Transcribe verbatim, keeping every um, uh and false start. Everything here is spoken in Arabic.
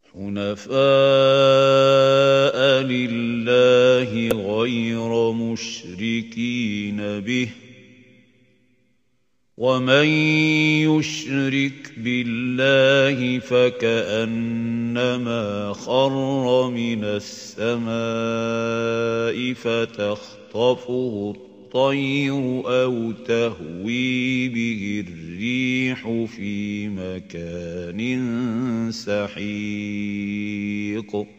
حُنَفَاءَ لِلَّهِ غَيْرَ مُشْرِكِينَ بِهِ ۚ وَمَن يُشْرِكْ بِاللَّهِ فَكَأَنَّمَا خَرَّ مِنَ السَّمَاءِ فَتَخْطَفُهُ الطَّيْرُ أَوْ تَهْوِي بِهِ الرِّيحُ فِي مَكَانٍ سَحِيقٍ